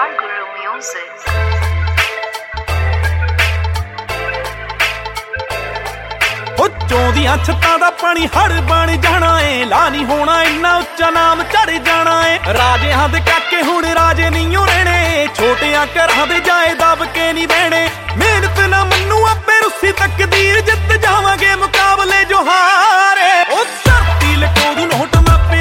Our Guru Music. ਚੌਂਦੀਆਂ ਛੱਤਾਂ ਦਾ ਪਾਣੀ ਹੜ ਬਣ ਜਾਣਾ ਏ, ਲਾ ਨਹੀਂ ਹੋਣਾ ਇੰਨਾ ਉੱਚਾ ਨਾਮ ਚੜ ਜਾਣਾ ਏ। ਰਾਜਿਆਂ ਦੇ ਕਾਕੇ ਹੁਣ ਰਾਜੇ ਨਹੀਂ ਓ ਰਹਿਣੇ, ਛੋਟਿਆਂ ਘਰਾਂ ਦੇ ਜਾਏ ਦਬ ਕੇ ਨਹੀਂ ਬਹਿਣੇ। ਮਿਹਨਤ ਨਾ ਮੰਨੂ ਆਪੇ ਰੁੱਸੀ ਤਕਦੀਰ